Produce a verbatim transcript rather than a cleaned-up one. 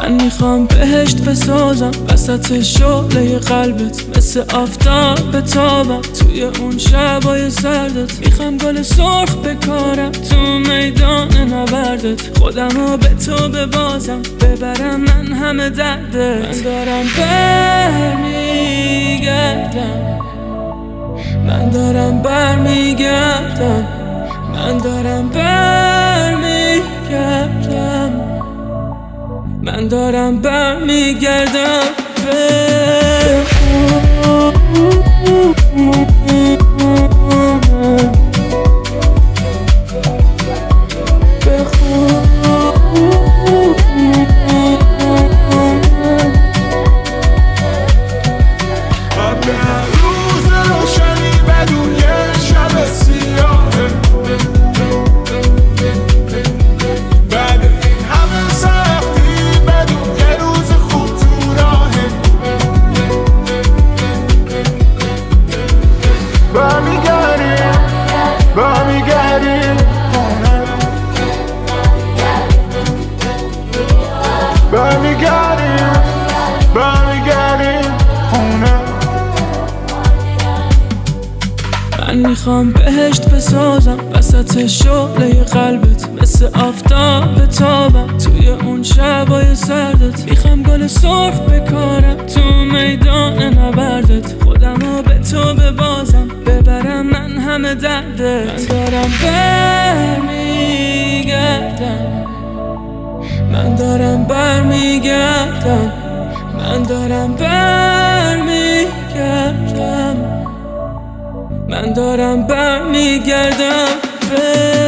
من میخوام بهشت بسازم وسط شعله قلبت، مثل آفتاب بتابم توی اون شبای سردت. میخوام گل سرخ بکارم تو میدان نبردت، خودمو به تو ببازم ببرم من همه دردت. من دارم برمیگردم، من دارم برمیگردم، من دارم برمیگردم، من دارم برمیگردم به برمیگردیم برمیگردیم خونه. من میخوام بهشت بسازم وسط شعله قلبت، مثل آفتاب بتابم توی اون شبای سردت. میخوام گل سرخ بکارم تو میدان نبردت، خودمو به تو ببازم ببرم من همه دردت. من دارم برمیگردم، من دارم برمیگردم، من دارم برمیگردم، من دارم برمیگردم به